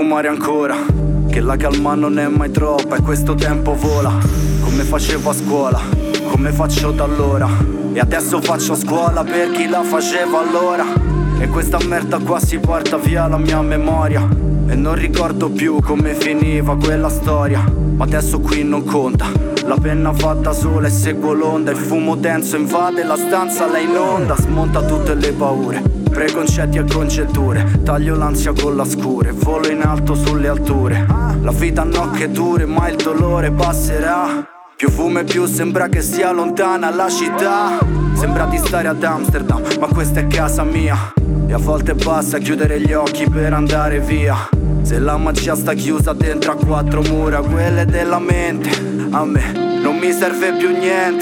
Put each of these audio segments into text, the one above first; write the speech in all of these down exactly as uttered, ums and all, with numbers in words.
fumare ancora, che la calma non è mai troppa e questo tempo vola. Come facevo a scuola, come faccio da allora, e adesso faccio scuola per chi la faceva allora. E questa merda qua si porta via la mia memoria, e non ricordo più come finiva quella storia. Ma adesso qui non conta, la penna fa da sola e seguo l'onda. Il fumo denso invade la stanza, la inonda, smonta tutte le paure, preconcetti e congetture. Taglio l'ansia con la scure, volo in alto sulle alture. La vita no che dure, ma il dolore passerà. Più fumo e più sembra che sia lontana la città. Sembra di stare ad Amsterdam, ma questa è casa mia. E a volte basta chiudere gli occhi per andare via. Se la magia sta chiusa dentro a quattro mura, quelle della mente, a me non mi serve più niente.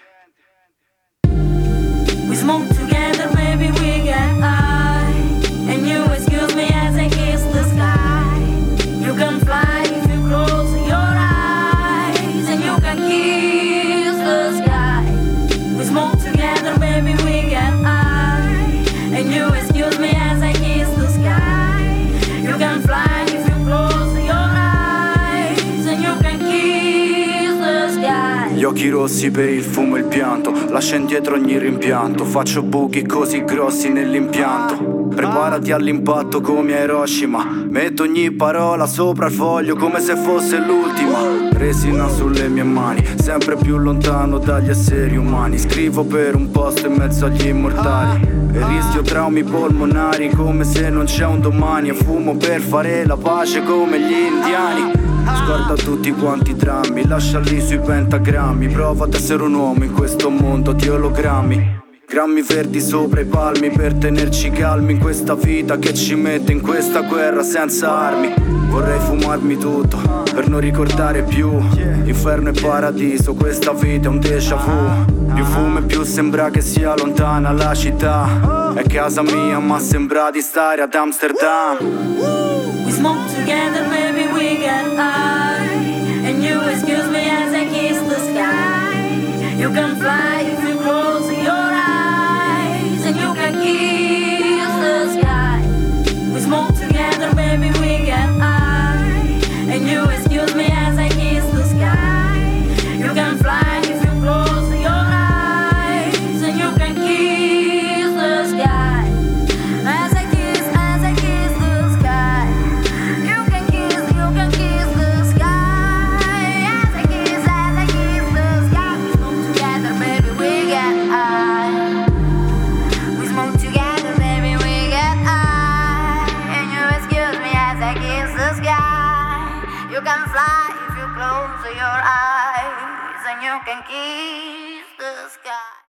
We smoke together, baby, we get high. And you excuse me as I kiss the sky. You can fly if you close your eyes, and you can kiss the sky. We smoke together, baby, we get high. And you excuse me as I kiss the sky. You can fly. Gli occhi rossi per il fumo e il pianto, lascia indietro ogni rimpianto. Faccio buchi così grossi nell'impianto. Preparati all'impatto come a Hiroshima. Metto ogni parola sopra il foglio come se fosse l'ultima. Resina sulle mie mani, sempre più lontano dagli esseri umani. Scrivo per un posto in mezzo agli immortali, e rischio traumi polmonari come se non c'è un domani. E fumo per fare la pace come gli indiani. Scorda tutti quanti i drammi, lasciali sui pentagrammi. Prova ad essere un uomo in questo mondo di ologrammi. Grammi verdi sopra i palmi per tenerci calmi in questa vita che ci mette in questa guerra senza armi. Vorrei fumarmi tutto per non ricordare più inferno e paradiso, questa vita è un déjà vu. Più fumo e più sembra che sia lontana la città. È casa mia ma sembra di stare ad Amsterdam. We smoke together, baby, we get high. And you excuse me as I kiss the sky. You can fly if you close your eyes, and you can kiss the sky. We smoke together, baby, we get high. And you excuse me as I kiss the sky. You can fly if you close your eyes, and you can kiss the sky. As I kiss, as I kiss the sky. You can kiss, you can kiss the sky. As I kiss, as I kiss the sky. We smoke together, baby, we get high. We smoke together, baby, we get high. And you excuse me as I kiss the sky. You can fly if you close your eyes, and you can kiss the sky.